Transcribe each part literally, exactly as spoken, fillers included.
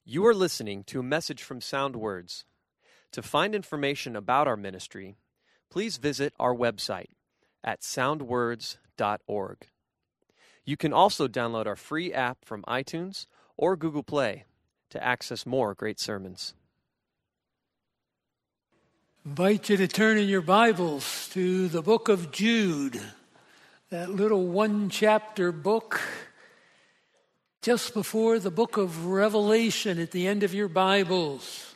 You are listening to a message from Sound Words. To find information about our ministry, please visit our website at sound words dot org. You can also download our free app from iTunes or Google Play to access more great sermons. I invite you to turn in your Bibles to the book of Jude, that little one-chapter book just before the book of Revelation at the end of your Bibles.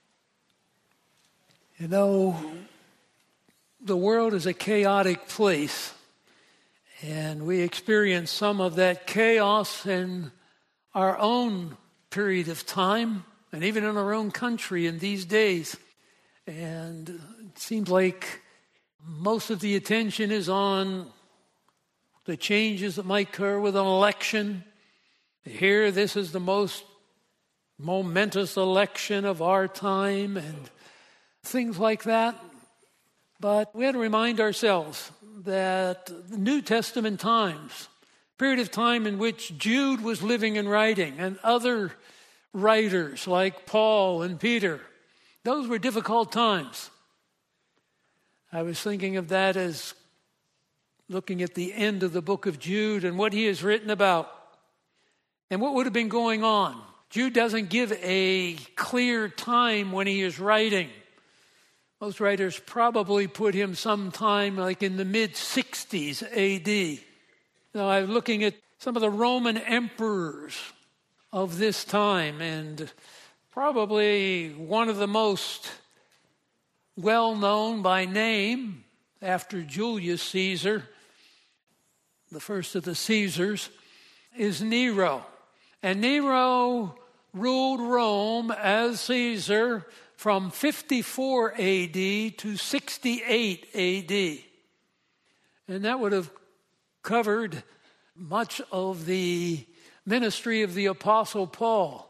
You know, the world is a chaotic place, and we experience some of that chaos in our own period of time, and even in our own country in these days. And it seems like most of the attention is on the changes that might occur with an election. Here, this is the most momentous election of our time and things like that. But we had to remind ourselves that the New Testament times, period of time in which Jude was living and writing, and other writers like Paul and Peter, those were difficult times. I was thinking of that as looking at the end of the book of Jude and what he has written about and what would have been going on. Jude doesn't give a clear time when he is writing. Most writers probably put him sometime like in the mid-sixties A D. Now, I was looking at some of the Roman emperors of this time, and probably one of the most well-known by name after Julius Caesar, the first of the Caesars, is Nero. And Nero ruled Rome as Caesar from fifty-four A D to sixty-eight A D. And that would have covered much of the ministry of the Apostle Paul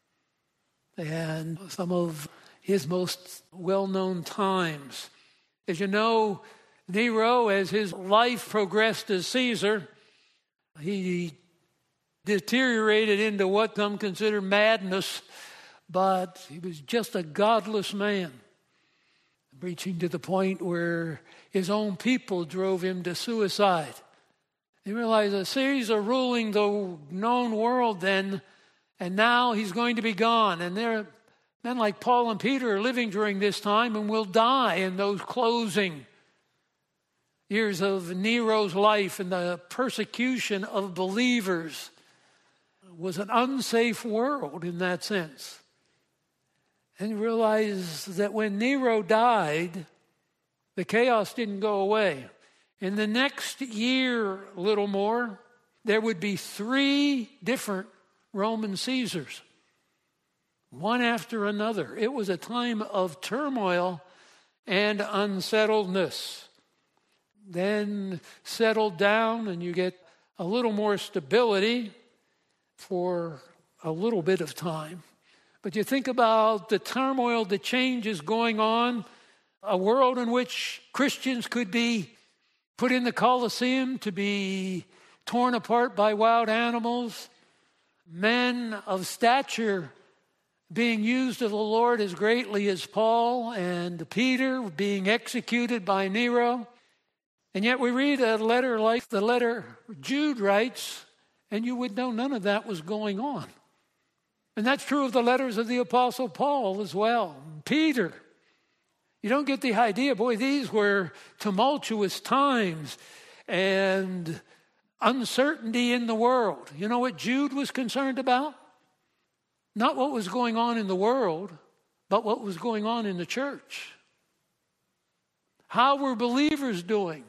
and some of his most well-known times. As you know, Nero, as his life progressed as Caesar, he deteriorated into what some consider madness, but he was just a godless man, reaching to the point where his own people drove him to suicide. He realized that Caesar ruling the known world then, and now he's going to be gone. And there are men like Paul and Peter are living during this time and will die in those closing years of Nero's life, and the persecution of believers was an unsafe world in that sense. And you realize that when Nero died, the chaos didn't go away. In the next year, a little more, there would be three different Roman Caesars, one after another. It was a time of turmoil and unsettledness. Then settled down, and you get a little more stability for a little bit of time. But you think about the turmoil, the changes going on, a world in which Christians could be put in the Colosseum to be torn apart by wild animals, men of stature being used of the Lord as greatly as Paul and Peter being executed by Nero. And yet we read a letter like the letter Jude writes, and you would know none of that was going on. And that's true of the letters of the Apostle Paul as well. Peter. You don't get the idea, boy, these were tumultuous times and uncertainty in the world. You know what Jude was concerned about? Not what was going on in the world, but what was going on in the church. How were believers doing?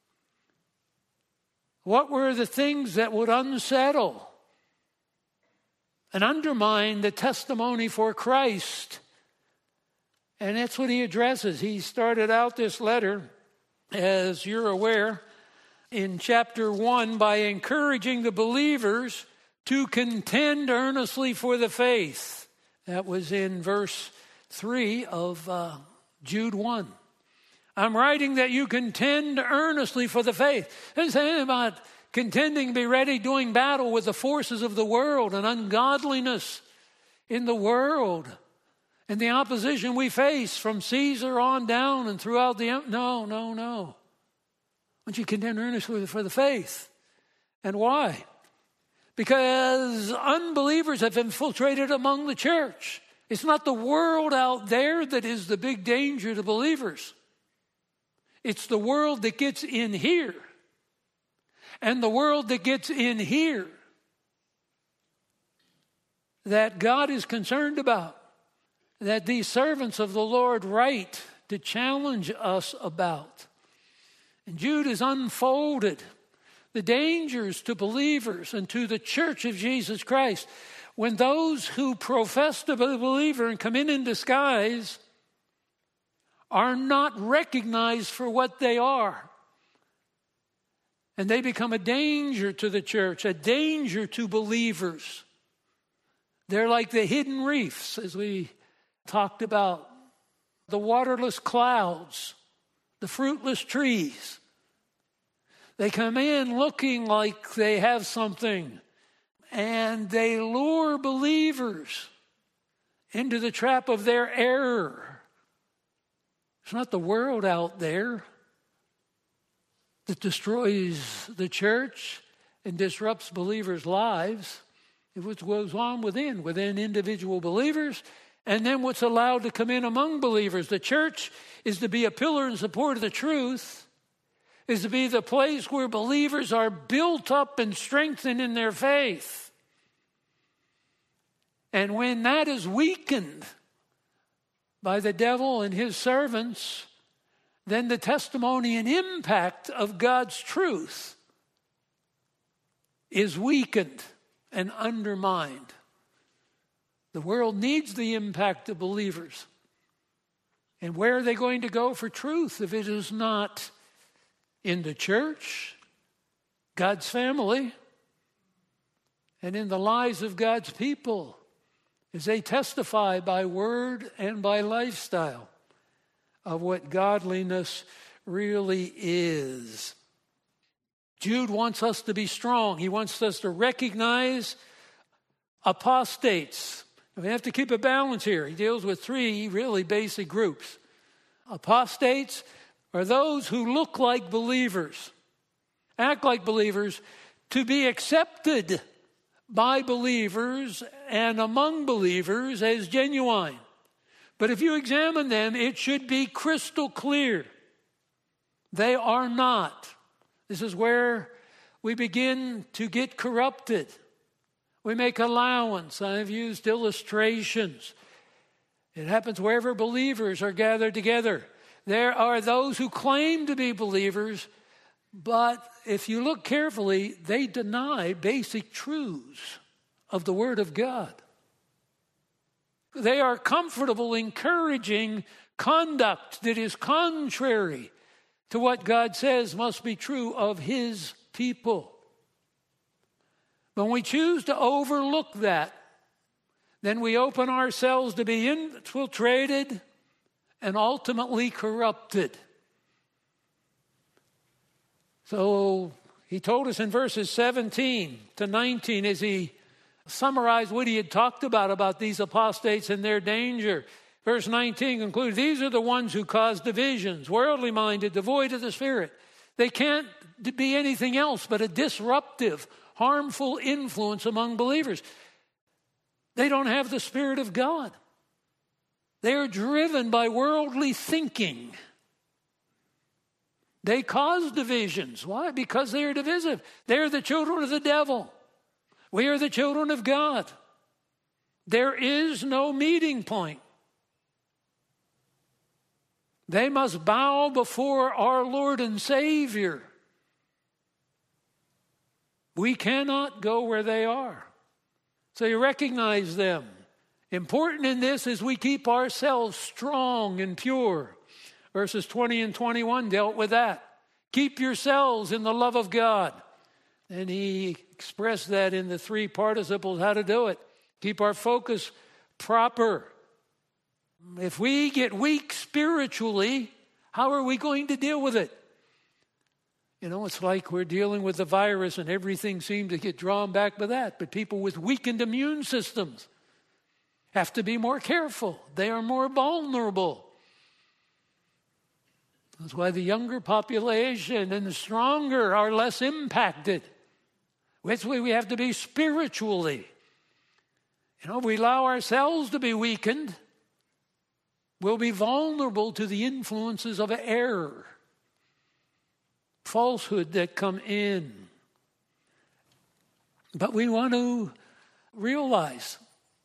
What were the things that would unsettle and undermine the testimony for Christ? And that's what he addresses. He started out this letter, as you're aware, in chapter one by encouraging the believers to contend earnestly for the faith. That was in verse three of uh, Jude one. I'm writing that you contend earnestly for the faith. It doesn't say anything about contending, be ready, doing battle with the forces of the world and ungodliness. in the world and the opposition we face from Caesar on down and throughout the... No, no, no. Won't you contend earnestly for the faith? And why? Because unbelievers have infiltrated among the church. It's not the world out there that is the big danger to believers. It's the world that gets in here. And the world that gets in here that God is concerned about, that these servants of the Lord write to challenge us about. And Jude has unfolded the dangers to believers and to the church of Jesus Christ when those who profess to be a believer and come in in disguise are not recognized for what they are. And they become a danger to the church, a danger to believers. They're like the hidden reefs, as we talked about, the waterless clouds, the fruitless trees. They come in looking like they have something, and they lure believers into the trap of their error. It's not the world out there that destroys the church and disrupts believers' lives. It what goes on within, within individual believers, and then what's allowed to come in among believers. The church is to be a pillar and support of the truth, is to be the place where believers are built up and strengthened in their faith. And when that is weakened by the devil and his servants, then the testimony and impact of God's truth is weakened and undermined. The world needs the impact of believers. And where are they going to go for truth if it is not in the church, God's family, and in the lives of God's people as they testify by word and by lifestyle of what godliness really is? Jude wants us to be strong. He wants us to recognize apostates. We have to keep a balance here. He deals with three really basic groups. Apostates are those who look like believers, act like believers, to be accepted by believers and among believers as genuine. But if you examine them, it should be crystal clear. They are not. This is where we begin to get corrupted. We make allowance. I've used illustrations. It happens wherever believers are gathered together. There are those who claim to be believers, but if you look carefully, they deny basic truths of the Word of God. They are comfortable encouraging conduct that is contrary to what God says must be true of His people. When we choose to overlook that, then we open ourselves to be infiltrated and ultimately corrupted. So he told us in verses seventeen to nineteen as he summarized what he had talked about, about these apostates and their danger. Verse nineteen concludes, these are the ones who cause divisions, worldly minded, devoid of the Spirit. They can't be anything else but a disruptive, harmful influence among believers. They don't have the Spirit of God. They are driven by worldly thinking. They cause divisions. Why? Because they are divisive. They are the children of the devil. We are the children of God. There is no meeting point. They must bow before our Lord and Savior. We cannot go where they are. So you recognize them. Important in this is we keep ourselves strong and pure. Verses twenty and twenty-one dealt with that. Keep yourselves in the love of God. And he expressed that in the three participles, how to do it. Keep our focus proper. If we get weak spiritually, how are we going to deal with it? You know, it's like we're dealing with the virus and everything seems to get drawn back by that. But people with weakened immune systems, have to be more careful. They are more vulnerable. That's why the younger population and the stronger are less impacted. That's why we have to be spiritually. You know, if we allow ourselves to be weakened, we'll be vulnerable to the influences of error, falsehood that come in. But we want to realize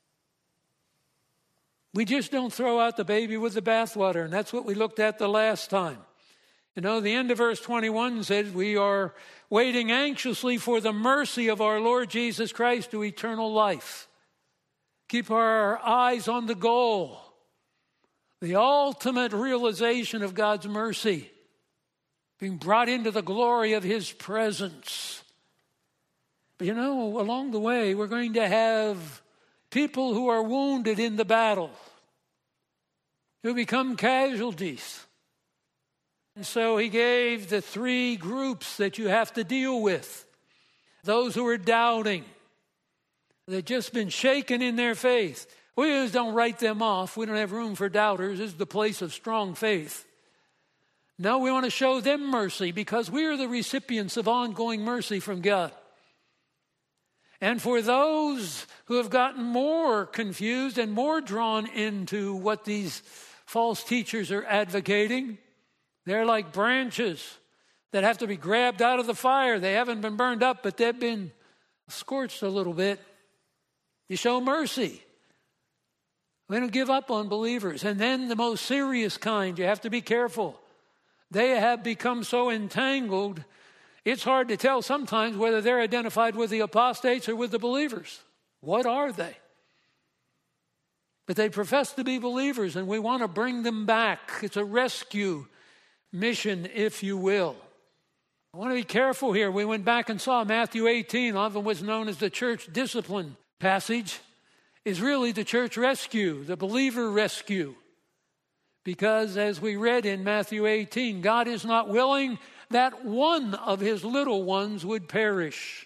we just don't throw out the baby with the bathwater, and that's what we looked at the last time. You know, the end of verse twenty-one said we are waiting anxiously for the mercy of our Lord Jesus Christ to eternal life. Keep our eyes on the goal, the ultimate realization of God's mercy, being brought into the glory of his presence. But you know, along the way, we're going to have people who are wounded in the battle, who become casualties. And so he gave the three groups that you have to deal with. Those who are doubting, they've just been shaken in their faith. We just don't write them off. We don't have room for doubters. This is the place of strong faith. No, we want to show them mercy because we are the recipients of ongoing mercy from God. And for those who have gotten more confused and more drawn into what these false teachers are advocating, they're like branches that have to be grabbed out of the fire. They haven't been burned up, but they've been scorched a little bit. You show mercy. We don't give up on believers. And then the most serious kind, you have to be careful. They have become so entangled, it's hard to tell sometimes whether they're identified with the apostates or with the believers. What are they? But they profess to be believers, and we want to bring them back. It's a rescue mission, if you will. I want to be careful here. We went back and saw Matthew eighteen, often what's known as the church discipline passage, is really the church rescue, the believer rescue. Because as we read in Matthew eighteen, God is not willing that one of his little ones would perish.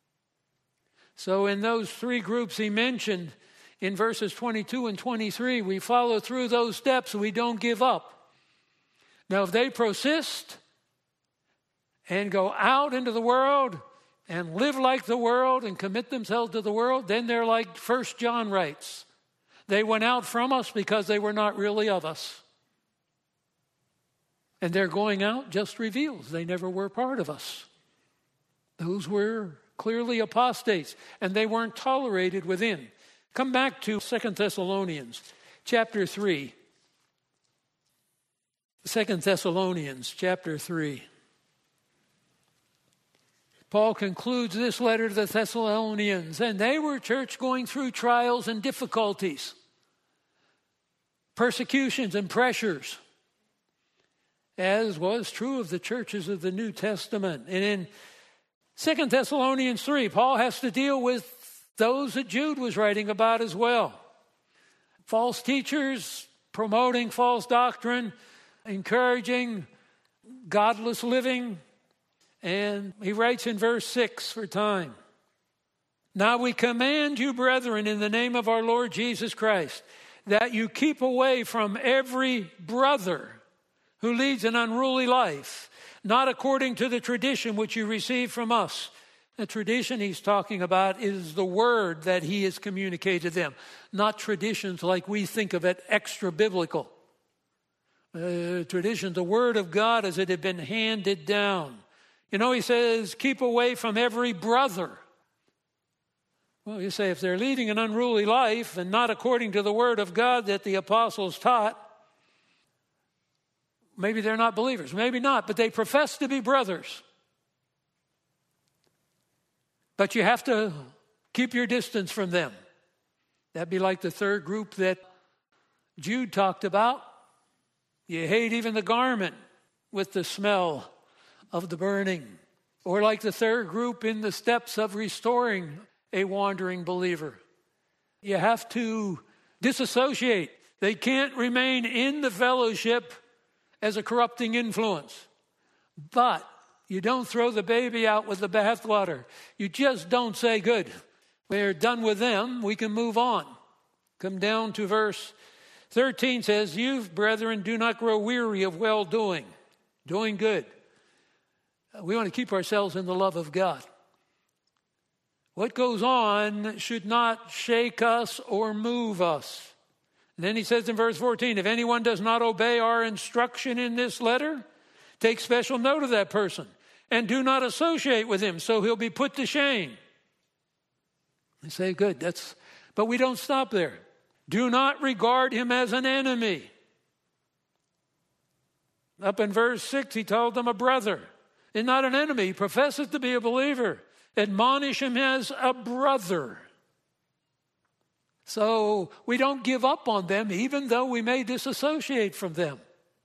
So in those three groups he mentioned in verses twenty-two and twenty-three, we follow through those steps and we don't give up. Now, if they persist and go out into the world and live like the world and commit themselves to the world, then they're like First John writes. They went out from us because they were not really of us. And their going out just reveals they never were part of us. Those were clearly apostates, and they weren't tolerated within. Come back to Second Thessalonians chapter three. Second Thessalonians chapter three. Paul concludes this letter to the Thessalonians, and they were church going through trials and difficulties, persecutions and pressures, as was true of the churches of the New Testament. And in Second Thessalonians three, Paul has to deal with those that Jude was writing about as well. False teachers promoting false doctrine, encouraging godless living. And he writes in verse six for time. Now we command you, brethren, in the name of our Lord Jesus Christ, that you keep away from every brother who leads an unruly life, not according to the tradition which you received from us. The tradition he's talking about is the word that he has communicated to them, not traditions like we think of it, extra biblical. Uh, tradition, the word of God as it had been handed down. You know, he says, keep away from every brother. Well, you say, if they're leading an unruly life and not according to the word of God that the apostles taught, maybe they're not believers. Maybe not, but they profess to be brothers. But you have to keep your distance from them. That'd be like the third group that Jude talked about. You hate even the garment with the smell of the burning. Or like the third group in the steps of restoring a wandering believer. You have to disassociate. They can't remain in the fellowship as a corrupting influence. But you don't throw the baby out with the bathwater. You just don't say, good, we're done with them, we can move on. Come down to verse thirteen says, you, brethren, do not grow weary of well-doing, doing good. We want to keep ourselves in the love of God. What goes on should not shake us or move us. And then he says in verse fourteen, if anyone does not obey our instruction in this letter, take special note of that person and do not associate with him, so he'll be put to shame. They say, good, that's, but we don't stop there. Do not regard him as an enemy. Up in verse six, he told them a brother. He's not an enemy. He professes to be a believer. Admonish him as a brother. So we don't give up on them, even though we may disassociate from them.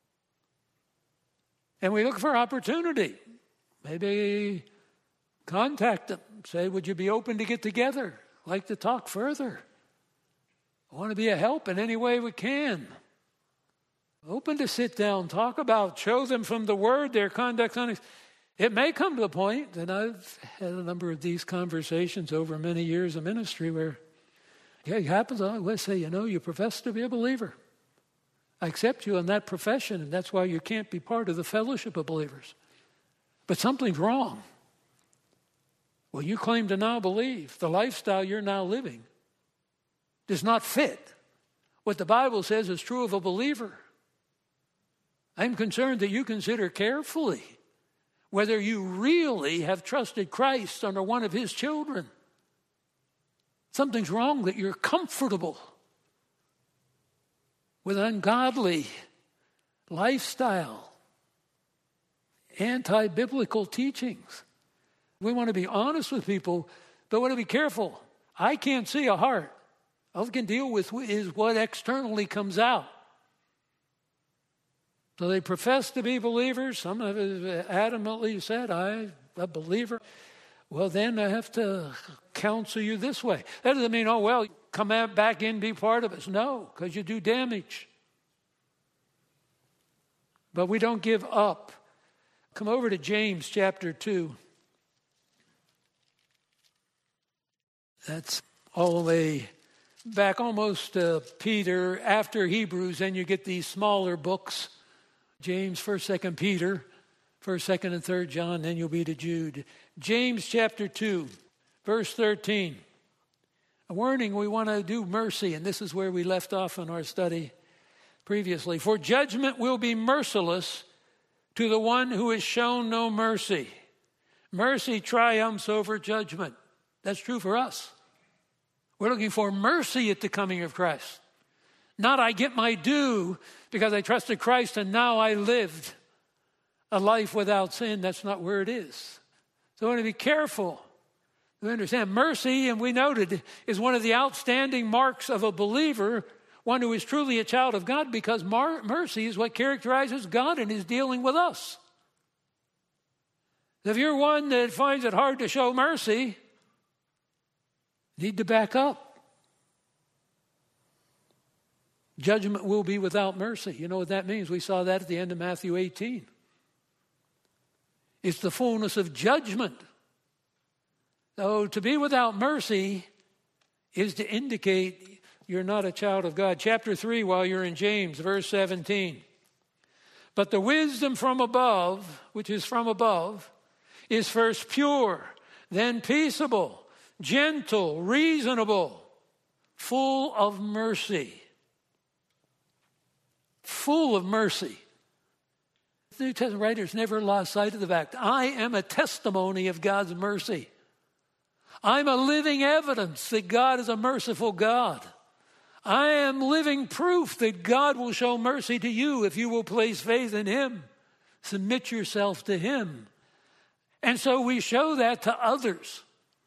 And we look for opportunity. Maybe contact them. Say, would you be open to get together? I'd like to talk further. I want to be a help in any way we can. Open to sit down, talk about, show them from the Word their conduct. It may come to the point, and I've had a number of these conversations over many years of ministry where yeah, it happens. I always say, you know, you profess to be a believer. I accept you in that profession, and that's why you can't be part of the fellowship of believers. But something's wrong. Well, you claim to now believe. The lifestyle you're now living does not fit what the Bible says is true of a believer. I'm concerned that you consider carefully whether you really have trusted Christ under one of his children. Something's wrong that you're comfortable with ungodly lifestyle, anti-biblical teachings. We want to be honest with people, but we want to be careful. I can't see a heart. All I can deal with is what externally comes out. So they profess to be believers. Some have adamantly said, I'm a believer. Well, then I have to counsel you this way. That doesn't mean, oh, well, come back in, be part of us. No, because you do damage. But we don't give up. Come over to James chapter two. That's all the way back almost to Peter. After Hebrews, then you get these smaller books. James, first, second Peter, first, second, and third John, then you'll be to Jude. James chapter two, verse thirteen. A warning, we want to do mercy, and this is where we left off in our study previously. For judgment will be merciless to the one who has shown no mercy. Mercy triumphs over judgment. That's true for us. We're looking for mercy at the coming of Christ. Not I get my due because I trusted Christ and now I lived a life without sin. That's not where it is. So we want to be careful. We understand mercy, and we noted, is one of the outstanding marks of a believer, one who is truly a child of God, because mar- mercy is what characterizes God in his dealing with us. If you're one that finds it hard to show mercy, you need to back up. Judgment will be without mercy. You know what that means? We saw that at the end of Matthew eighteen. It's the fullness of judgment. So to be without mercy is to indicate you're not a child of God. Chapter three, while you're in James, verse seventeen. But the wisdom from above, which is from above, is first pure, then peaceable, gentle, reasonable, full of mercy. Full of mercy. The New Testament writers never lost sight of the fact, I am a testimony of God's mercy. I'm a living evidence that God is a merciful God. I am living proof that God will show mercy to you if you will place faith in him. Submit yourself to him. And so we show that to others.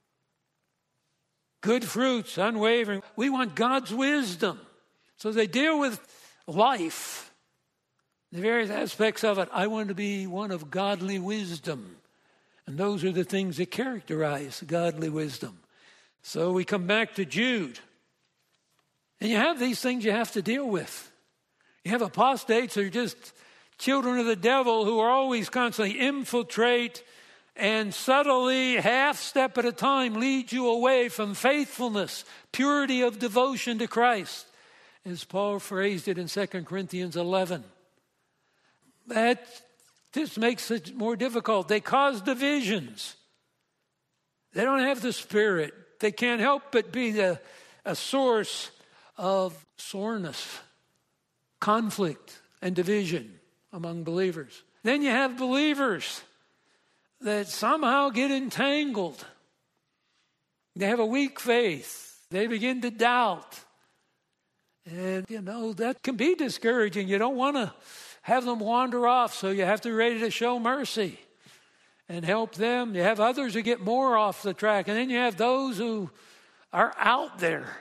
Good fruits, unwavering. We want God's wisdom. So they deal with life, the various aspects of it. I want to be one of godly wisdom. And those are the things that characterize godly wisdom. So we come back to Jude. And you have these things you have to deal with. You have apostates who are just children of the devil who are always constantly infiltrate and subtly, half step at a time, lead you away from faithfulness, purity of devotion to Christ, as Paul phrased it in Second Corinthians eleven. That this makes it more difficult. They cause divisions. They don't have the Spirit. They can't help but be the, a source of soreness, conflict, and division among believers. Then you have believers that somehow get entangled. They have a weak faith. They begin to doubt. And, you know, that can be discouraging. You don't want to have them wander off, so you have to be ready to show mercy and help them. You have others who get more off the track, and then you have those who are out there.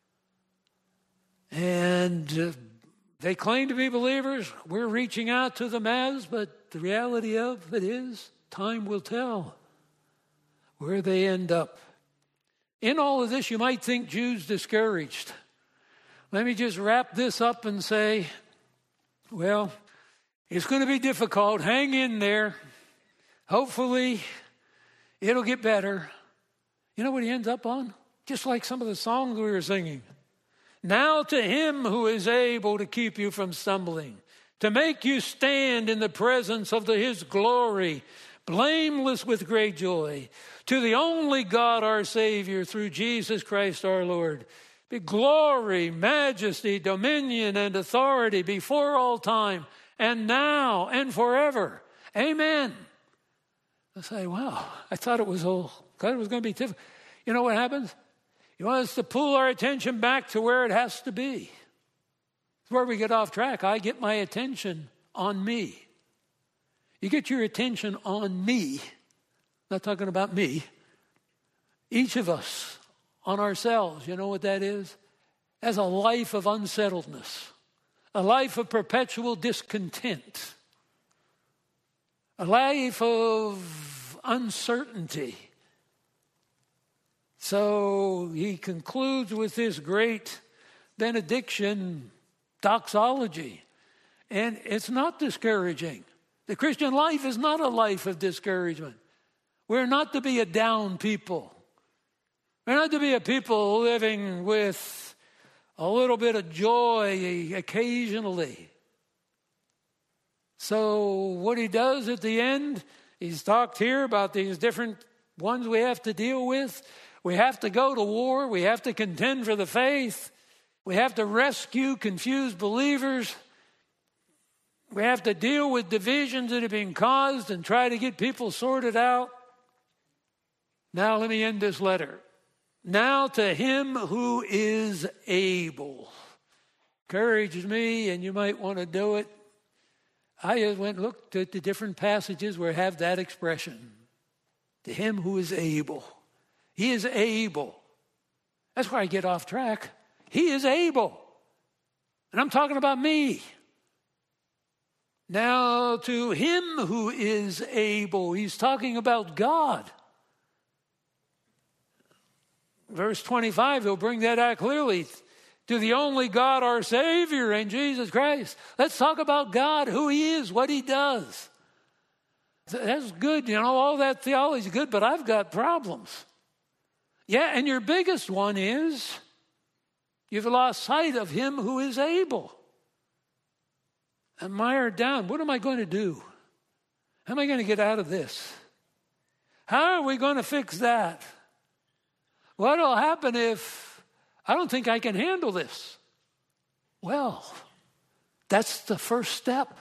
And uh, they claim to be believers. We're reaching out to them as, but the reality of it is, time will tell where they end up. In all of this, you might think Jude's discouraged. Let me just wrap this up and say, well, it's going to be difficult. Hang in there. Hopefully, it'll get better. You know what he ends up on? Just like some of the songs we were singing. Now to him who is able to keep you from stumbling, to make you stand in the presence of the, his glory, blameless with great joy, to the only God our Savior through Jesus Christ our Lord, be glory, majesty, dominion, and authority before all time, and now and forever. Amen. I say, wow, I thought it was all, thought it was going to be difficult. You know what happens? He wants us to pull our attention back to where it has to be. It's where we get off track. I get my attention on me. You get your attention on me. Not talking about me. Each of us on ourselves. You know what that is? As a life of unsettledness. A life of perpetual discontent. A life of uncertainty. So he concludes with this great benediction, doxology. And it's not discouraging. The Christian life is not a life of discouragement. We're not to be a down people. We're not to be a people living with a little bit of joy occasionally. So what he does at the end, he's talked here about these different ones we have to deal with. We have to go to war. We have to contend for the faith. We have to rescue confused believers. We have to deal with divisions that have been caused and try to get people sorted out. Now let me end this letter. Now to him who is able. Encourages me, and you might want to do it. I just went and looked at the different passages where have that expression. To him who is able. He is able. That's where I get off track. He is able. And I'm talking about me. Now to him who is able. He's talking about God. Verse twenty-five, he'll bring that out clearly. To the only God our Savior and Jesus Christ. Let's talk about God, who he is, what he does. That's good, you know, all that theology is good, but I've got problems. Yeah, and your biggest one is you've lost sight of him who is able. I'm mired down. What am I going to do? How am I going to get out of this? How are we going to fix that? What will happen if I don't think I can handle this? Well, that's the first step.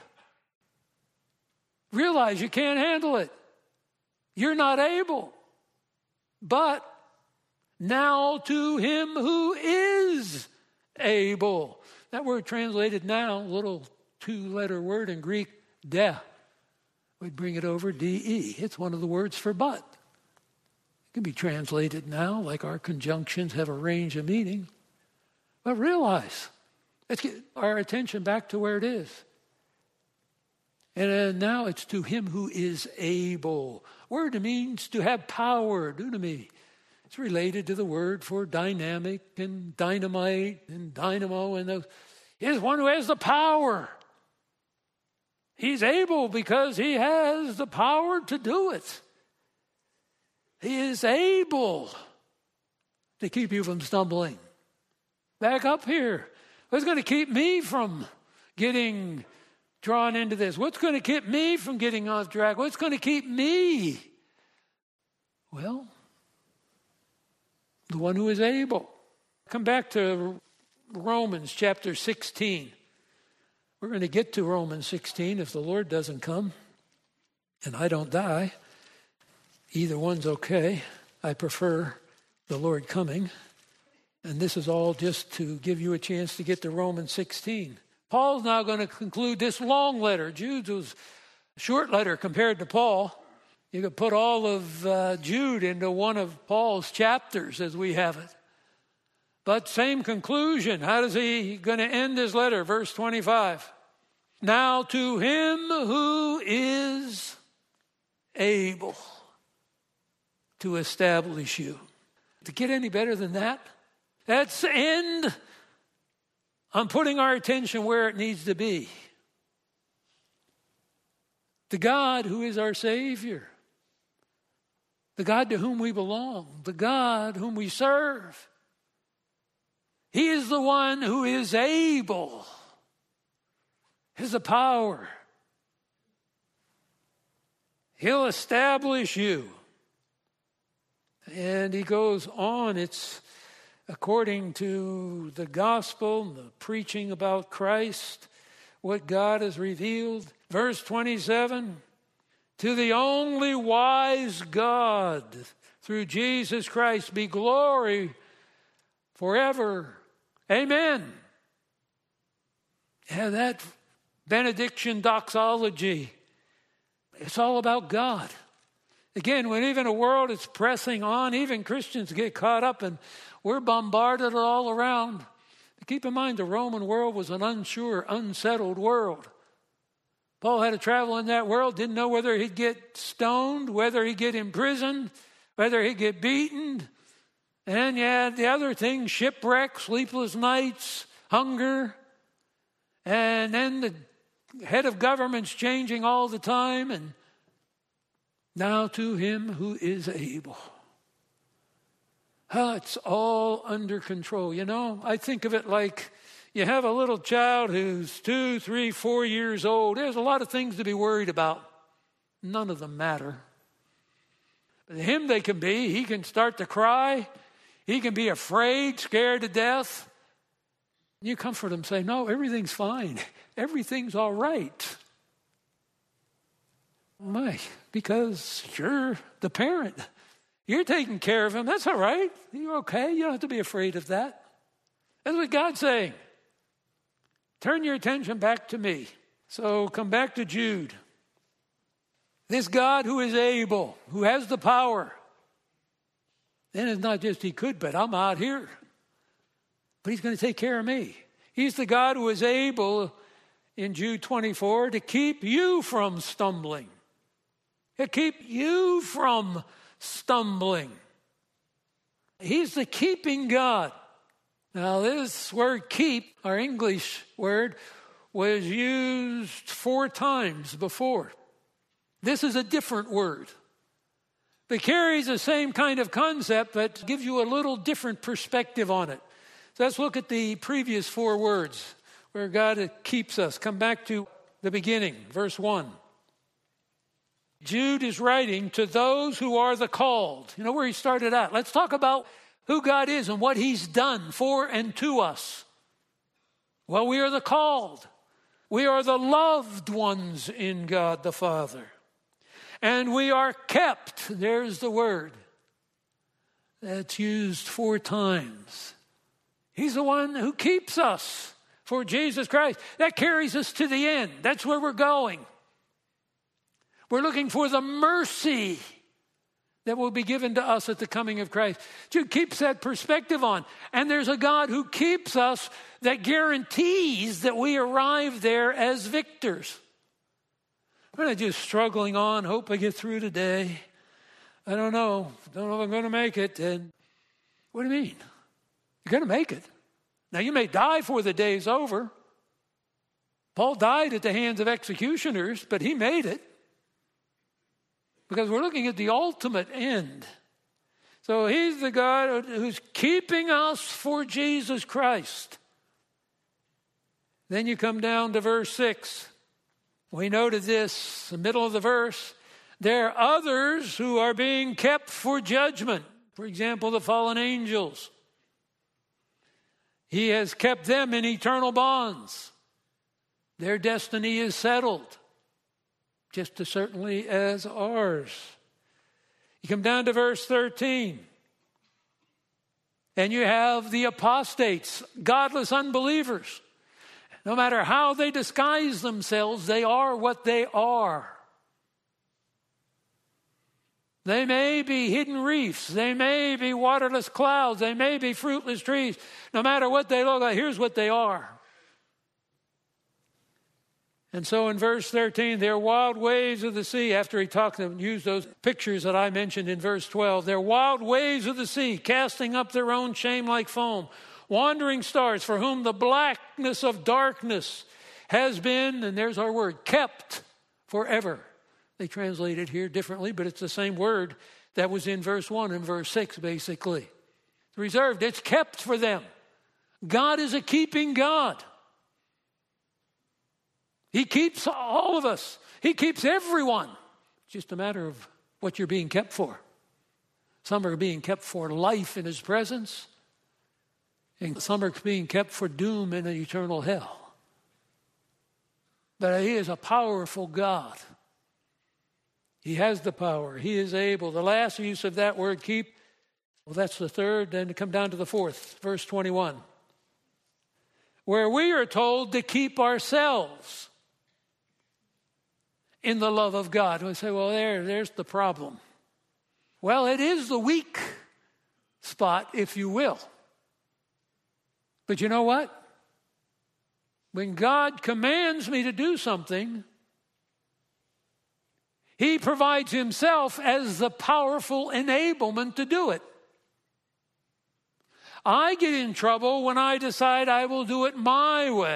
Realize you can't handle it. You're not able. But now to him who is able. That word translated now, little two-letter word in Greek, de. We'd bring it over, D E. It's one of the words for but. It can be translated now, like our conjunctions have a range of meaning. But realize, let's get our attention back to where it is. And now it's to him who is able. Word means to have power, dunami. It's related to the word for dynamic and dynamite and dynamo and those. He is one who has the power. He's able because he has the power to do it. He is able to keep you from stumbling. Back up here. What's going to keep me from getting drawn into this? What's going to keep me from getting off track? What's going to keep me? Well, the one who is able. Come back to Romans chapter sixteen. We're going to get to Romans sixteen if the Lord doesn't come and I don't die. Either one's okay. I prefer the Lord coming. And this is all just to give you a chance to get to Romans sixteen. Paul's now going to conclude this long letter. Jude was a short letter compared to Paul. You could put all of uh, Jude into one of Paul's chapters as we have it. But same conclusion. How does he going to end his letter? Verse twenty-five. Now to him who is able to establish you. To get any better than that? That's the end. I'm putting our attention where it needs to be. The God who is our Savior. The God to whom we belong. The God whom we serve. He is the one who is able. He has the power. He'll establish you. And he goes on. It's according to the gospel, the preaching about Christ, what God has revealed. Verse twenty-seven, to the only wise God, through Jesus Christ, be glory forever. Amen. Yeah, that benediction doxology, it's all about God. Again, when even a world is pressing on, even Christians get caught up and we're bombarded all around. But keep in mind, the Roman world was an unsure, unsettled world. Paul had to travel in that world, didn't know whether he'd get stoned, whether he'd get imprisoned, whether he'd get beaten. And you had the other things, shipwreck, sleepless nights, hunger. And then the head of government's changing all the time. And now to him who is able. Oh, it's all under control. You know, I think of it like you have a little child who's two, three, four years old. There's a lot of things to be worried about. None of them matter. But him they can be. He can start to cry. He can be afraid, scared to death. You comfort him, say, no, everything's fine. Everything's all right. My, because you're the parent. You're taking care of him. That's all right. You're okay. You don't have to be afraid of that. That's what God's saying. Turn your attention back to me. So come back to Jude. This God who is able, who has the power. Then it's not just he could, but I'm out here. But he's going to take care of me. He's the God who is able, in Jude twenty-four, to keep you from stumbling. To keep you from stumbling. He's the keeping God. Now this word keep, our English word, was used four times before. This is a different word. It carries the same kind of concept, but gives you a little different perspective on it. So let's look at the previous four words where God keeps us. Come back to the beginning, verse one. Jude is writing to those who are the called. You know where he started out. Let's talk about who God is and what he's done for and to us. Well, we are the called. We are the loved ones in God the Father. And we are kept. There's the word. That's used four times. He's the one who keeps us for Jesus Christ. That carries us to the end. That's where we're going. We're looking for the mercy that will be given to us at the coming of Christ. Jude keeps that perspective on. And there's a God who keeps us that guarantees that we arrive there as victors. I'm not just struggling on, hope I get through today. I don't know. Don't know if I'm going to make it. And what do you mean? You're going to make it. Now, you may die before the day's over. Paul died at the hands of executioners, but he made it. Because we're looking at the ultimate end. So he's the God who's keeping us for Jesus Christ. Then you come down to verse six. We noted this, the middle of the verse. There are others who are being kept for judgment. For example, the fallen angels. He has kept them in eternal bonds. Their destiny is settled, just as certainly as ours. You come down to verse thirteen. And you have the apostates, godless unbelievers. No matter how they disguise themselves, they are what they are. They may be hidden reefs. They may be waterless clouds. They may be fruitless trees. No matter what they look like, here's what they are. And so in verse thirteen, they're wild waves of the sea. After he talked and used those pictures that I mentioned in verse twelve, they're wild waves of the sea, casting up their own shame like foam. Wandering stars for whom the blackness of darkness has been, and there's our word, kept forever. They translate it here differently, but it's the same word that was in verse one and verse six, basically. It's reserved. It's kept for them. God is a keeping God. He keeps all of us. He keeps everyone. It's just a matter of what you're being kept for. Some are being kept for life in his presence, and some are being kept for doom in an eternal hell. But he is a powerful God. He has the power. He is able. The last use of that word, keep, well, that's the third. Then to come down to the fourth, verse twenty-one, where we are told to keep ourselves in the love of God. We say, well, there, there's the problem. Well, it is the weak spot, if you will. But you know what? When God commands me to do something, he provides himself as the powerful enablement to do it. I get in trouble when I decide I will do it my way.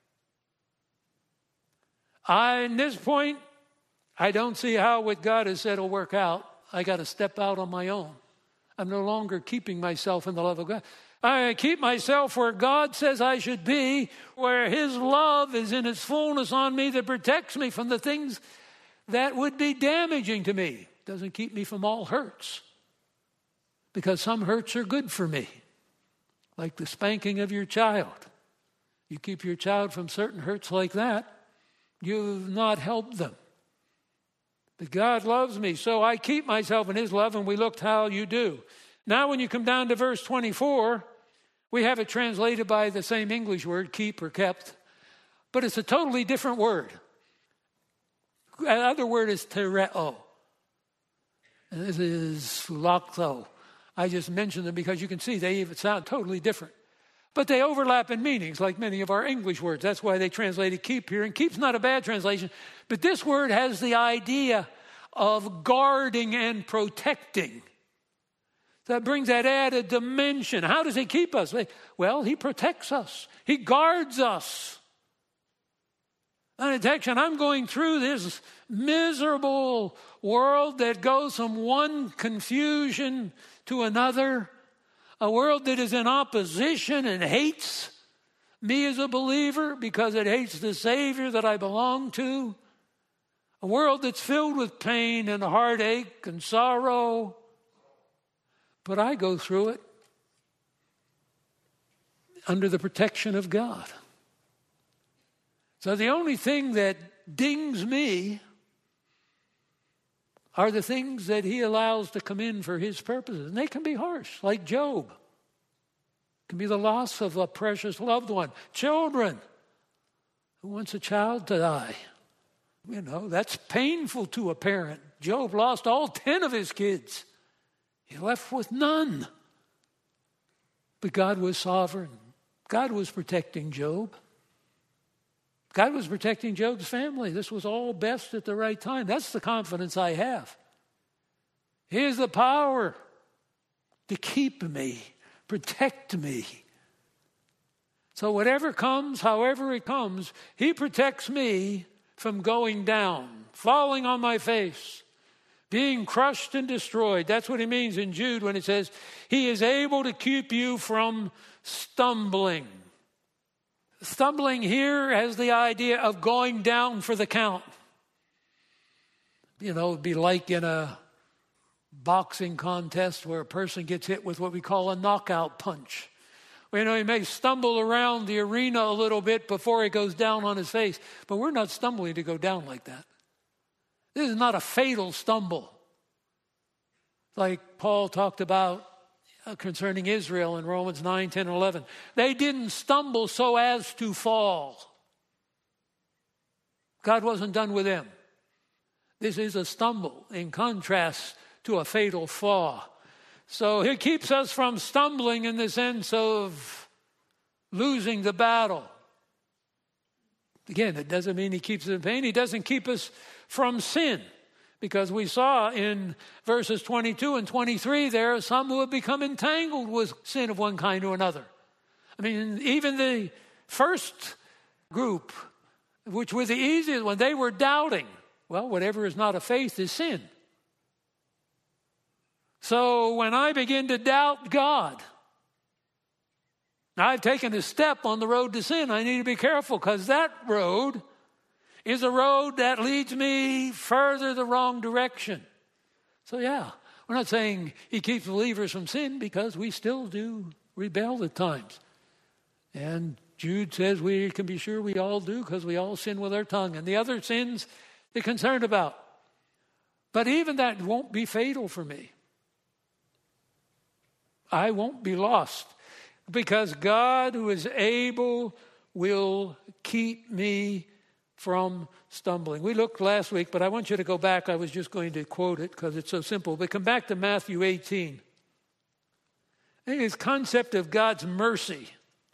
I, at this point, I don't see how what God has said will work out. I got to step out on my own. I'm no longer keeping myself in the love of God. I keep myself where God says I should be, where his love is in its fullness on me that protects me from the things that would be damaging to me. Doesn't keep me from all hurts, because some hurts are good for me, like the spanking of your child. You keep your child from certain hurts like that, you've not helped them. But God loves me, so I keep myself in his love, and we looked how you do. Now when you come down to verse twenty-four, we have it translated by the same English word, keep or kept, but it's a totally different word. The other word is tereo. And this is phylacto. I just mentioned them because you can see they even sound totally different. But they overlap in meanings like many of our English words. That's why they translated keep here. And keep's not a bad translation. But this word has the idea of guarding and protecting. That brings that added dimension. How does he keep us? Well, he protects us. He guards us. Protection. I'm going through this miserable world that goes from one confusion to another. A world that is in opposition and hates me as a believer because it hates the Savior that I belong to. A world that's filled with pain and heartache and sorrow. But I go through it under the protection of God. So the only thing that dings me are the things that he allows to come in for his purposes. And they can be harsh, like Job. It can be the loss of a precious loved one. Children. Who wants a child to die? You know, that's painful to a parent. Job lost all ten of his kids. He left with none. But God was sovereign. God was protecting Job. God was protecting Job's family. This was all best at the right time. That's the confidence I have. He has the power to keep me, protect me. So whatever comes, however it comes, he protects me from going down, falling on my face, being crushed and destroyed. That's what he means in Jude when it says, he is able to keep you from stumbling. Stumbling here has the idea of going down for the count. You know, it'd be like in a boxing contest where a person gets hit with what we call a knockout punch. You know, he may stumble around the arena a little bit before he goes down on his face, but we're not stumbling to go down like that. This is not a fatal stumble. Like Paul talked about concerning Israel in Romans nine, ten, and eleven. They didn't stumble so as to fall. God wasn't done with them. This is a stumble in contrast to a fatal fall. So he keeps us from stumbling in the sense of losing the battle. Again, it doesn't mean he keeps us in pain. He doesn't keep us from sin. Because we saw in verses twenty-two and twenty-three, there are some who have become entangled with sin of one kind or another. I mean, even the first group, which were the easiest one, they were doubting. Well, whatever is not of faith is sin. So when I begin to doubt God, I've taken a step on the road to sin. I need to be careful because that road is a road that leads me further the wrong direction. So yeah, we're not saying he keeps believers from sin because we still do rebel at times. And Jude says we can be sure we all do because we all sin with our tongue. And the other sins they're concerned about. But even that won't be fatal for me. I won't be lost because God who is able will keep me from stumbling. We looked last week, but I want you to go back. I was just going to quote it because it's so simple. But come back to Matthew eighteen. I think this concept of God's mercy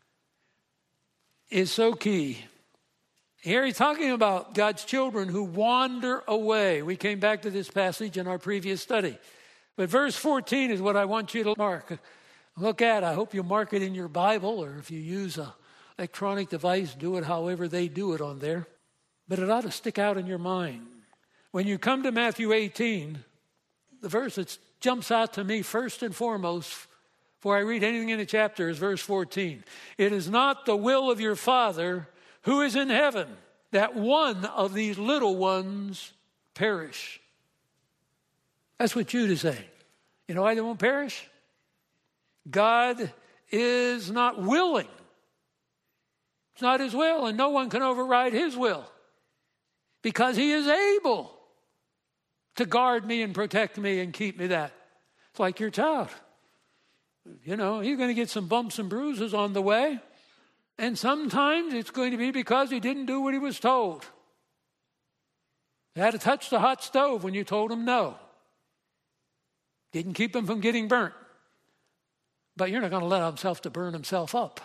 is so key. Here he's talking about God's children who wander away. We came back to this passage in our previous study. But verse fourteen is what I want you to mark. Look at. I hope you mark it in your Bible, or if you use an electronic device, do it however they do it on there. But it ought to stick out in your mind. When you come to Matthew eighteen, the verse that jumps out to me first and foremost, before I read anything in the chapter, is verse fourteen. It is not the will of your Father who is in heaven that one of these little ones perish. That's what Jude is saying. You know why they won't perish? God is not willing. It's not his will, and no one can override his will. Because he is able to guard me and protect me and keep me that. It's like your child. You know, you're going to get some bumps and bruises on the way. And sometimes it's going to be because he didn't do what he was told. He had to touch the hot stove when you told him no. Didn't keep him from getting burnt. But you're not going to let himself to burn himself up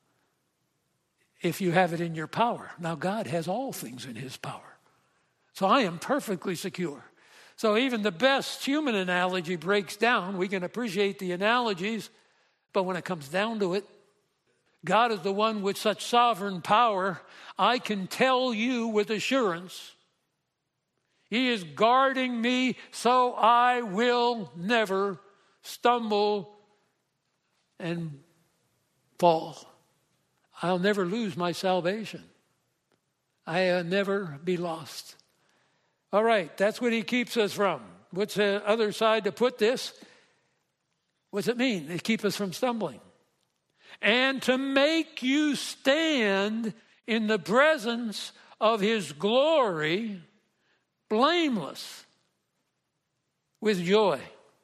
if you have it in your power. Now, God has all things in his power. So I am perfectly secure. So even the best human analogy breaks down. We can appreciate the analogies, but when it comes down to it, God is the one with such sovereign power. I can tell you with assurance, he is guarding me so I will never stumble and fall. I'll never lose my salvation. I'll never be lost. All right, that's what he keeps us from. What's the other side to put this? What's it mean? It keeps us from stumbling. And to make you stand in the presence of his glory, blameless, with joy.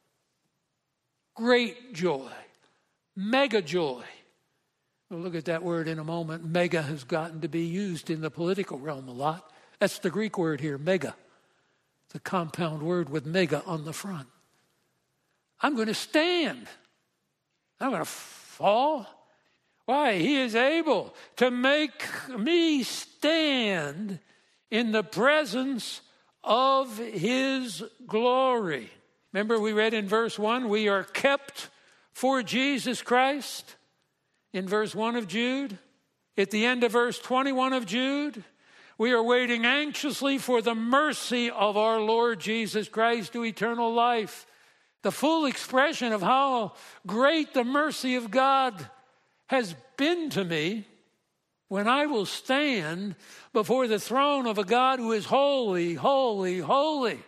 Great joy. Mega joy. We'll look at that word in a moment. Mega has gotten to be used in the political realm a lot. That's the Greek word here, mega. It's a compound word with mega on the front. I'm going to stand. I'm going to fall. Why? He is able to make me stand in the presence of his glory. Remember we read in verse one, we are kept for Jesus Christ. In verse one of Jude. At the end of verse twenty-one of Jude, We are waiting anxiously for the mercy of our Lord Jesus Christ to eternal life. The full expression of how great the mercy of God has been to me when I will stand before the throne of a God who is holy, holy, holy,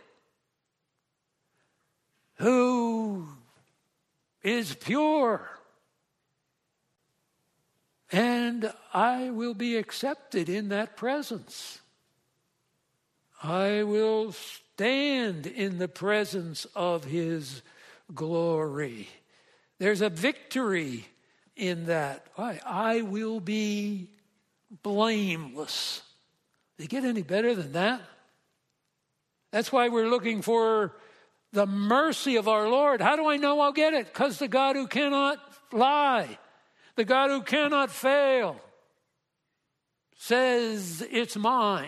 who is pure. And I will be accepted in that presence. I will stand in the presence of his glory. There's a victory in that. I, I will be blameless. Does it get any better than that? That's why we're looking for the mercy of our Lord. How do I know I'll get it? Because the God who cannot lie, the God who cannot fail, says it's mine.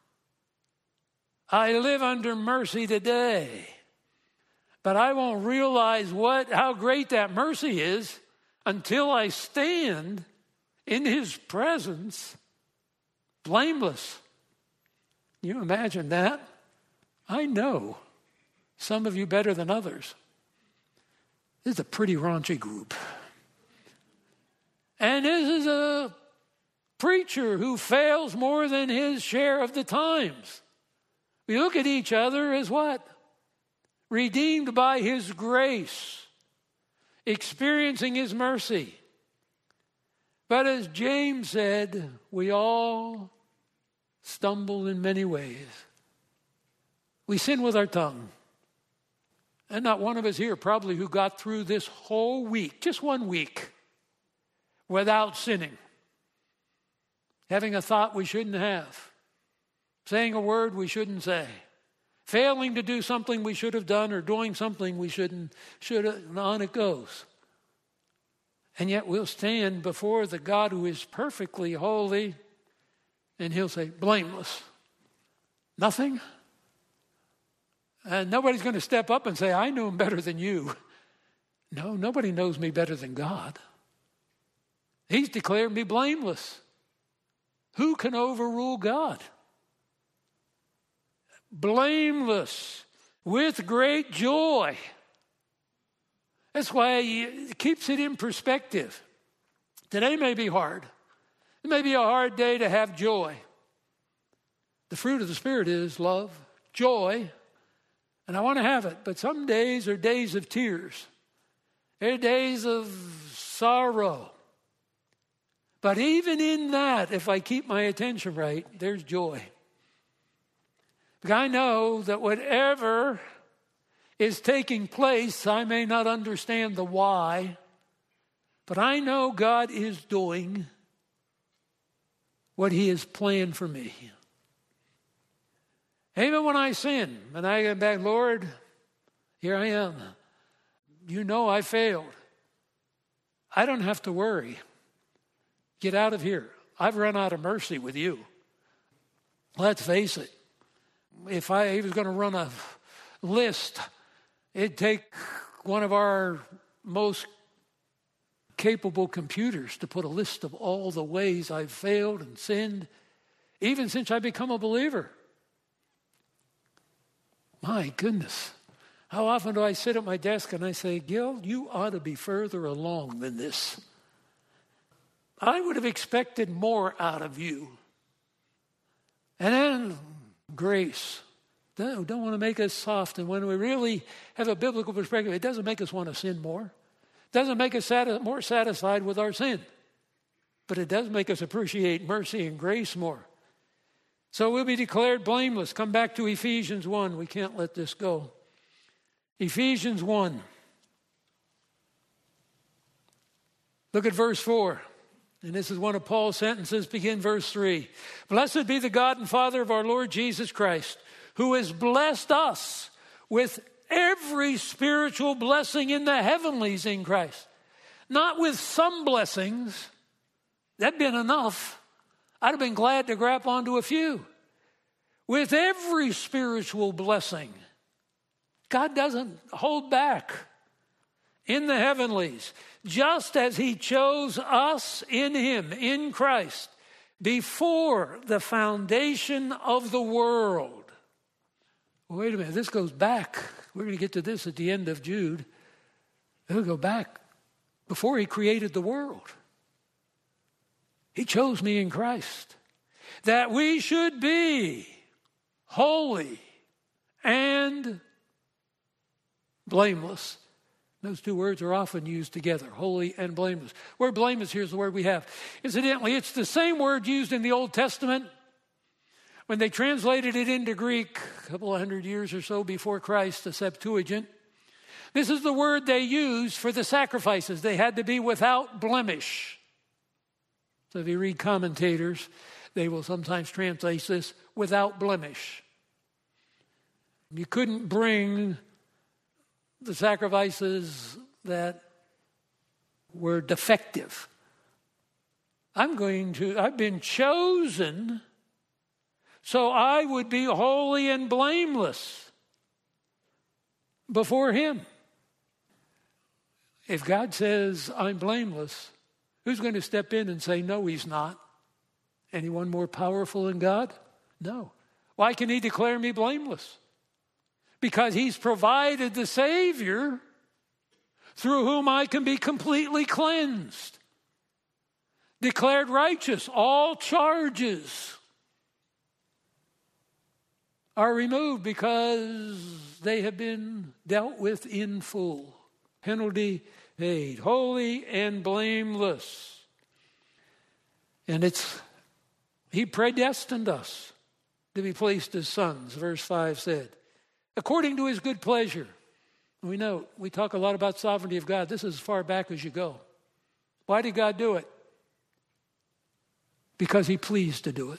I live under mercy today, but I won't realize what how great that mercy is until I stand in his presence blameless. You imagine that? I know some of you better than others. This is a pretty raunchy group. And this is a preacher who fails more than his share of the times. We look at each other as what? Redeemed by his grace, experiencing his mercy. But as James said, we all stumble in many ways. We sin with our tongue. And not one of us here probably who got through this whole week, just one week, without sinning. Having a thought we shouldn't have. Saying a word we shouldn't say. Failing to do something we should have done or doing something we shouldn't, should have, and on it goes. And yet we'll stand before the God who is perfectly holy and he'll say, blameless. Nothing? And nobody's going to step up and say, I know him better than you. No, nobody knows me better than God. He's declared me blameless. Who can overrule God? Blameless, with great joy. That's why it keeps it in perspective. Today may be hard. It may be a hard day to have joy. The fruit of the Spirit is love, joy, and I want to have it. But some days are days of tears. They're days of sorrow. But even in that, if I keep my attention right, there's joy. Because I know that whatever is taking place, I may not understand the why, but I know God is doing what he has planned for me. Even when I sin, and I get back, Lord, here I am. You know I failed. I don't have to worry. Get out of here. I've run out of mercy with you. Let's face it. If I was going to run a list, it'd take one of our most capable computers to put a list of all the ways I've failed and sinned, even since I become a believer. My goodness. How often do I sit at my desk and I say, Gil, you ought to be further along than this. I would have expected more out of you. And then grace. Don't, don't want to make us soft. And when we really have a biblical perspective, it doesn't make us want to sin more. It doesn't make us sati- more satisfied with our sin. But it does make us appreciate mercy and grace more. So we'll be declared blameless. Come back to Ephesians one. We can't let this go. Ephesians one. Look at verse four. And this is one of Paul's sentences. Begin verse three. Blessed be the God and Father of our Lord Jesus Christ, who has blessed us with every spiritual blessing in the heavenlies in Christ. Not with some blessings. That'd been enough. I'd have been glad to grab onto a few. With every spiritual blessing. God doesn't hold back. In the heavenlies, just as he chose us in him, in Christ, before the foundation of the world. Wait a minute, this goes back. We're going to get to this at the end of Jude. It'll go back before he created the world. He chose me in Christ, that we should be holy and blameless. Those two words are often used together, holy and blameless. Word blameless, here's the word we have. Incidentally, it's the same word used in the Old Testament. When they translated it into Greek a couple of hundred years or so before Christ, the Septuagint, this is the word they used for the sacrifices. They had to be without blemish. So if you read commentators, they will sometimes translate this without blemish. You couldn't bring the sacrifices that were defective. I'm going to, I've been chosen so I would be holy and blameless before him. If God says I'm blameless, who's going to step in and say, no, he's not? Anyone more powerful than God? No. Why can he declare me blameless? Because he's provided the Savior through whom I can be completely cleansed, declared righteous. All charges are removed because they have been dealt with in full. Penalty paid. Holy and blameless. And it's, he predestined us to be placed as sons, verse five said. According to his good pleasure. We know, we talk a lot about sovereignty of God. This is as far back as you go. Why did God do it? Because he pleased to do it.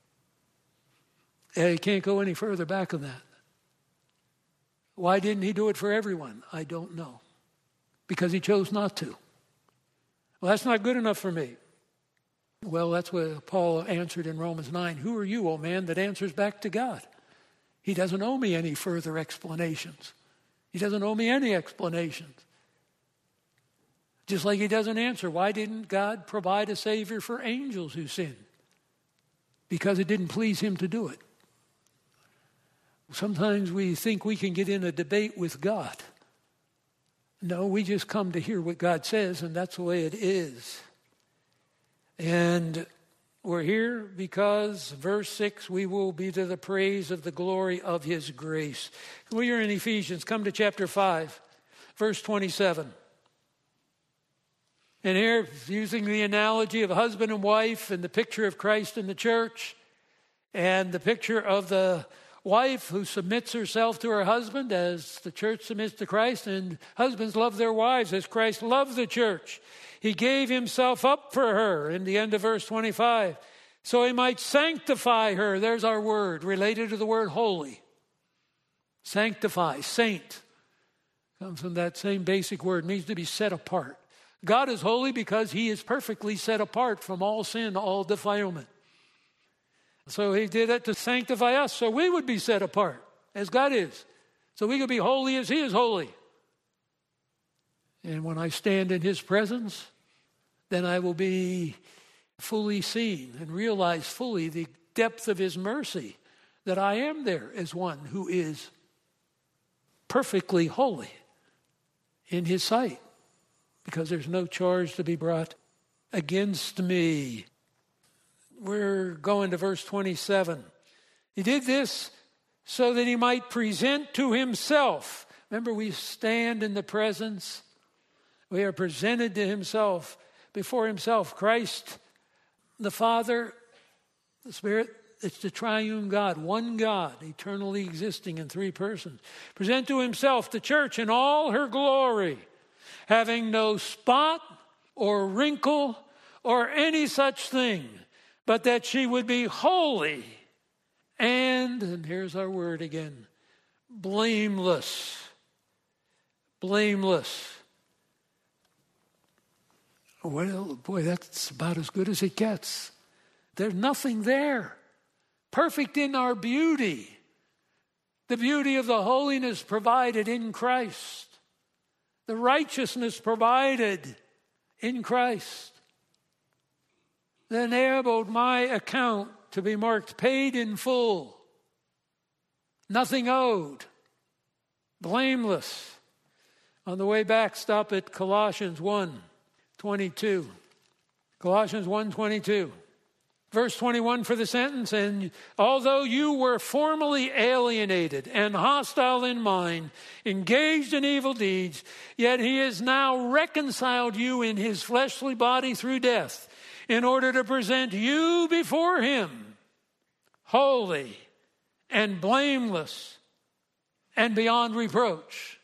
And you can't go any further back than that. Why didn't he do it for everyone? I don't know. Because he chose not to. Well, that's not good enough for me. Well, that's what Paul answered in Romans nine. Who are you, O man, that answers back to God? He doesn't owe me any further explanations. He doesn't owe me any explanations. Just like he doesn't answer, why didn't God provide a Savior for angels who sinned? Because it didn't please him to do it. Sometimes we think we can get in a debate with God. No, we just come to hear what God says, and that's the way it is. And we're here because, verse six, we will be to the praise of the glory of his grace. We are in Ephesians. Come to chapter five, verse twenty-seven. And here, using the analogy of husband and wife and the picture of Christ in the church and the picture of the wife who submits herself to her husband as the church submits to Christ, and husbands love their wives as Christ loved the church. He gave himself up for her in the end of verse twenty-five, so he might sanctify her. There's our word, related to the word holy. Sanctify, saint, comes from that same basic word, means to be set apart. God is holy because he is perfectly set apart from all sin, all defilement. So he did it to sanctify us, so we would be set apart as God is. So we could be holy as he is holy. And when I stand in his presence, then I will be fully seen and realize fully the depth of his mercy, that I am there as one who is perfectly holy in his sight, because there's no charge to be brought against me. We're going to verse twenty-seven. He did this so that he might present to himself. Remember, we stand in the presence. We are presented to himself, before himself. Christ, the Father, the Spirit, it's the triune God, one God, eternally existing in three persons. Present to himself the church in all her glory, having no spot or wrinkle or any such thing, but that she would be holy and, and here's our word again, blameless. Blameless. Well, boy, that's about as good as it gets. There's nothing there. Perfect in our beauty. The beauty of the holiness provided in Christ. The righteousness provided in Christ. that enabled my account to be marked paid in full, nothing owed, blameless. On the way back, stop at Colossians one twenty-two. Colossians one twenty-two. Verse twenty-one for the sentence, and although you were formerly alienated and hostile in mind, engaged in evil deeds, yet he has now reconciled you in his fleshly body through death, in order to present you before him holy and blameless and beyond reproach.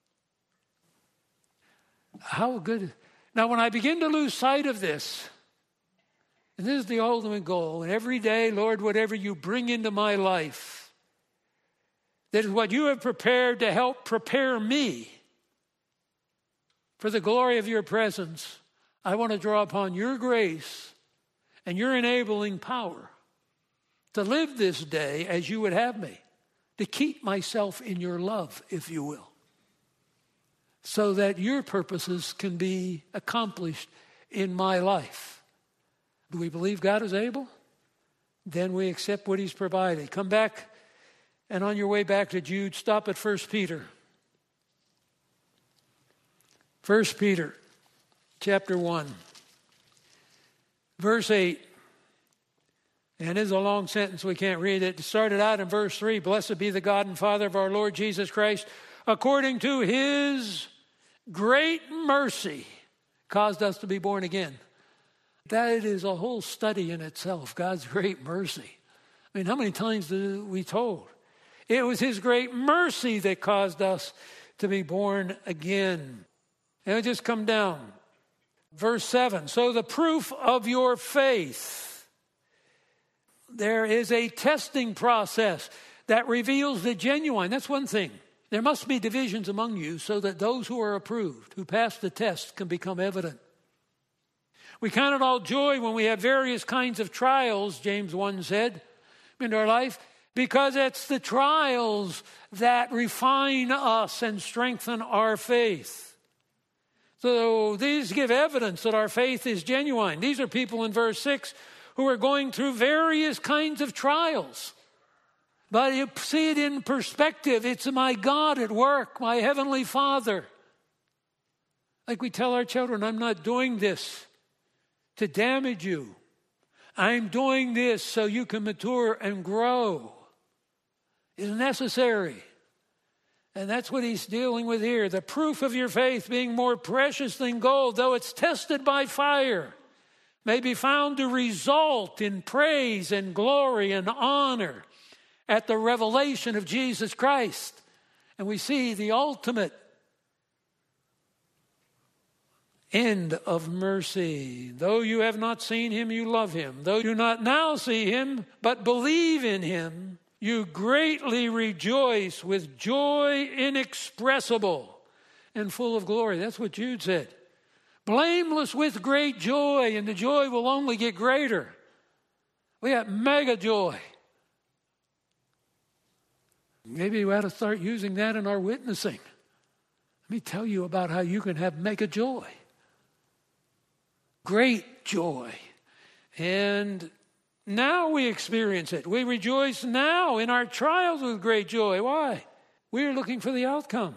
How good. Now, when I begin to lose sight of this, and this is the ultimate goal, and every day, Lord, whatever you bring into my life, that is what you have prepared to help prepare me for the glory of your presence. I want to draw upon your grace and your enabling power to live this day as you would have me, to keep myself in your love, if you will, so that your purposes can be accomplished in my life. Do we believe God is able? Then we accept what he's provided. Come back, and on your way back to Jude, stop at First Peter. First Peter, chapter one, verse eight. And it is a long sentence, we can't read it. It started out in verse three. Blessed be the God and Father of our Lord Jesus Christ, according to his great mercy, caused us to be born again. That is a whole study in itself, God's great mercy. I mean, how many times do we told? It was his great mercy that caused us to be born again. And it just come down. Verse seven, so the proof of your faith. There is a testing process that reveals the genuine. That's one thing. There must be divisions among you so that those who are approved, who pass the test, can become evident. We count it all joy when we have various kinds of trials, James one said, in our life, because it's the trials that refine us and strengthen our faith. So these give evidence that our faith is genuine. These are people in verse six who are going through various kinds of trials. But you see it in perspective. It's my God at work, my heavenly Father. Like we tell our children, I'm not doing this to damage you. I'm doing this so you can mature and grow. It's necessary. And that's what he's dealing with here. The proof of your faith being more precious than gold, though it's tested by fire, may be found to result in praise and glory and honor at the revelation of Jesus Christ. And we see the ultimate end of mercy. Though you have not seen him, you love him. Though you do not now see him, but believe in him, you greatly rejoice with joy inexpressible and full of glory. That's what Jude said. Blameless with great joy, and the joy will only get greater. We got mega joy. Maybe we ought to start using that in our witnessing. Let me tell you about how you can have mega joy. Great joy. And now we experience it. We rejoice now in our trials with great joy. Why? We're looking for the outcome.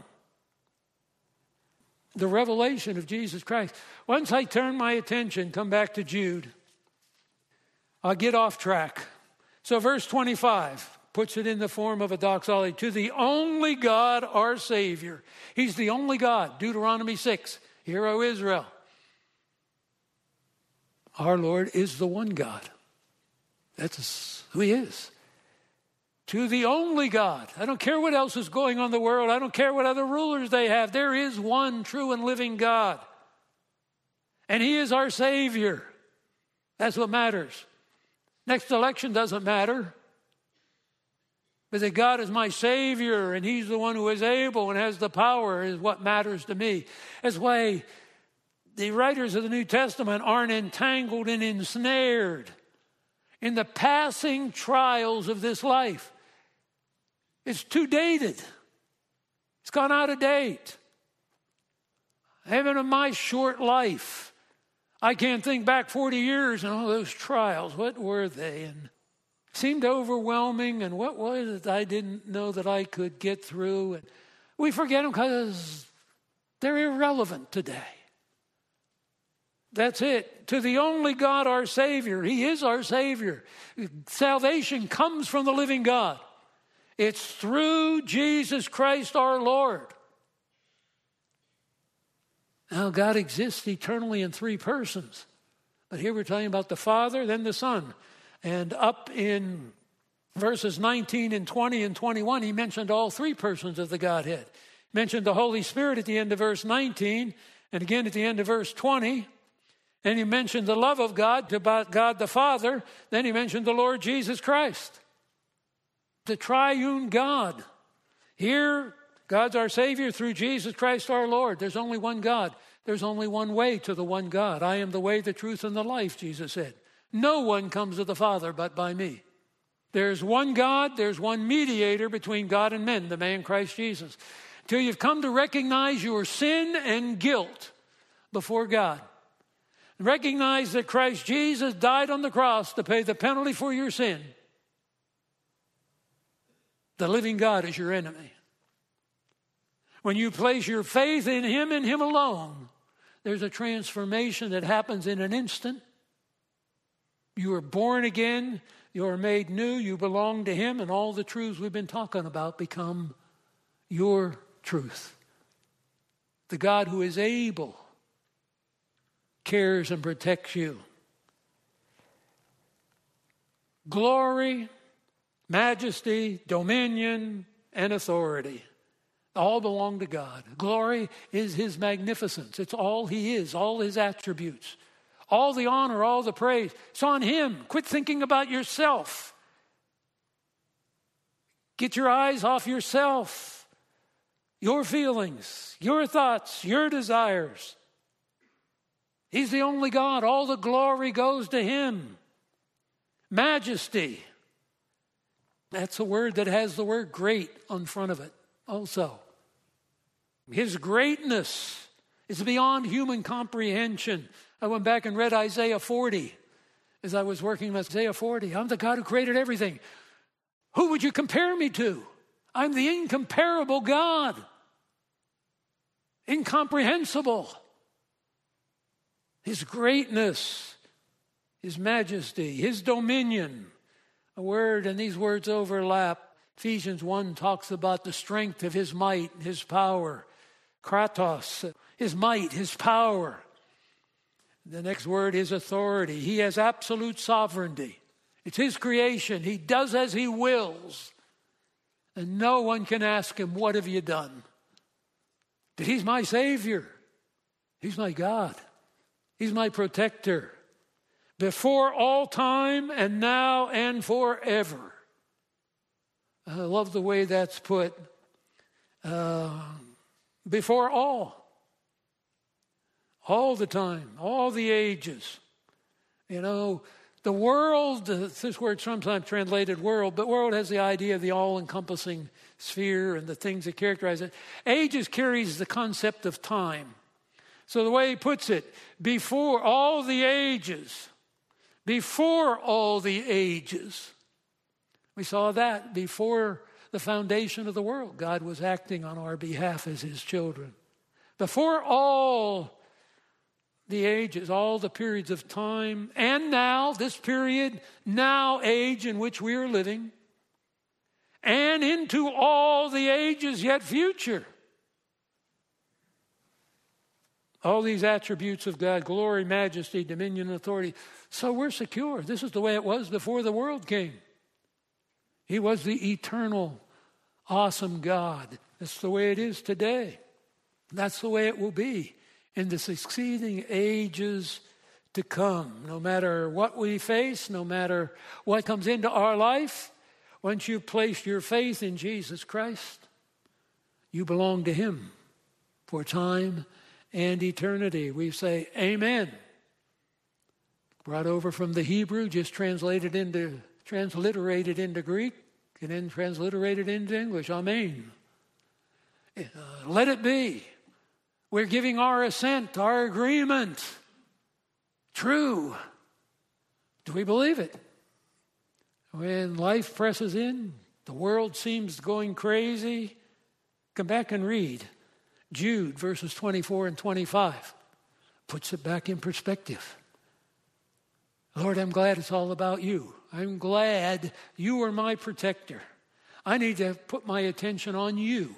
The revelation of Jesus Christ. Once I turn my attention, come back to Jude, I'll get off track. So verse twenty-five puts it in the form of a doxology. To the only God, our Savior. He's the only God. Deuteronomy six. Hear, O Israel. Our Lord is the one God. That's who he is. To the only God. I don't care what else is going on in the world. I don't care what other rulers they have. There is one true and living God. And he is our Savior. That's what matters. Next election doesn't matter. But that God is my Savior and he's the one who is able and has the power is what matters to me. That's why the writers of the New Testament aren't entangled and ensnared in the passing trials of this life. It's too dated. It's gone out of date. Even in my short life, I can't think back forty years and all those trials. What were they? And seemed overwhelming. And what was it I didn't know that I could get through? And we forget them because they're irrelevant today. That's it. To the only God, our Savior. He is our Savior. Salvation comes from the living God. It's through Jesus Christ our Lord. Now, God exists eternally in three persons. But here we're talking about the Father, then the Son. And up in verses nineteen and twenty and twenty-one, he mentioned all three persons of the Godhead. He mentioned the Holy Spirit at the end of verse nineteen, and again at the end of verse twenty. And he mentioned the love of God to God the Father. Then he mentioned the Lord Jesus Christ. The triune God. Here, God's our Savior through Jesus Christ our Lord. There's only one God. There's only one way to the one God. I am the way, the truth, and the life, Jesus said. No one comes to the Father but by me. There's one God. There's one mediator between God and men, the man Christ Jesus. Till you've come to recognize your sin and guilt before God. Recognize that Christ Jesus died on the cross to pay the penalty for your sin. The living God is your enemy. When you place your faith in Him and Him alone, there's a transformation that happens in an instant. You are born again. You are made new. You belong to Him, and all the truths we've been talking about become your truth. The God who is able cares and protects you. Glory, majesty, dominion, and authority all belong to God. Glory is His magnificence. It's all He is, all His attributes. All the honor, all the praise. It's on Him. Quit thinking about yourself. Get your eyes off yourself, your feelings, your thoughts, your desires. He's the only God. All the glory goes to Him. Majesty. That's a word that has the word great on front of it also. His greatness is beyond human comprehension. I went back and read Isaiah forty as I was working with Isaiah forty. I'm the God who created everything. Who would you compare me to? I'm the incomparable God. Incomprehensible. His greatness, His majesty, His dominion. A word, and these words overlap. Ephesians one talks about the strength of His might, His power. Kratos, His might, His power. The next word is authority. He has absolute sovereignty. It's His creation. He does as He wills. And no one can ask Him, what have you done? But He's my Savior. He's my God. He's my protector. Before all time and now and forever. I love the way that's put. Uh, before all. All the time. All the ages. You know, the world, this word sometimes translated world, but world has the idea of the all-encompassing sphere and the things that characterize it. Ages carries the concept of time. So the way he puts it, before all the ages, before all the ages. We saw that before the foundation of the world. God was acting on our behalf as His children. Before all the ages, all the periods of time, and now, this period, now age in which we are living, and into all the ages yet future. All these attributes of God, glory, majesty, dominion, and authority. So we're secure. This is the way it was before the world came. He was the eternal, awesome God. That's the way it is today. That's the way it will be in the succeeding ages to come. No matter what we face, no matter what comes into our life, once you've placed your faith in Jesus Christ, you belong to Him for time and eternity. We say, Amen. Brought over from the Hebrew, just translated into, transliterated into Greek, and then transliterated into English. Amen. Uh, let it be. We're giving our assent, our agreement true. Do we believe it? When life presses in, the world seems going crazy, come back and read Jude verses twenty-four and twenty-five. Puts it back in perspective. Lord, I'm glad it's all about you. I'm glad you are my protector. I need to put my attention on you.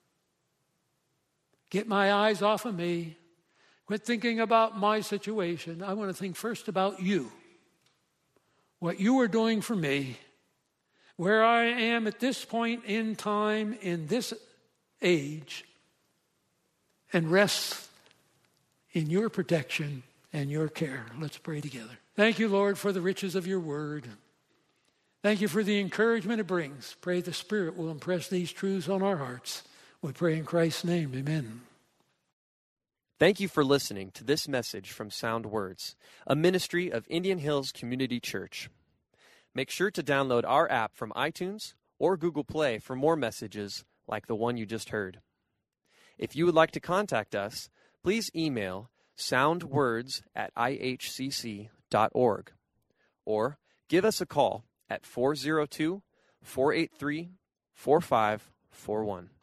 Get my eyes off of me. Quit thinking about my situation. I want to think first about you. What you are doing for me. Where I am at this point in time, in this age. And rest in your protection and your care. Let's pray together. Thank you, Lord, for the riches of your word. Thank you for the encouragement it brings. Pray the Spirit will impress these truths on our hearts. We pray in Christ's name. Amen. Thank you for listening to this message from Sound Words, a ministry of Indian Hills Community Church. Make sure to download our app from iTunes or Google Play for more messages like the one you just heard. If you would like to contact us, please email soundwords at i h c c dot org or give us a call at four oh two, four eight three, four five four one.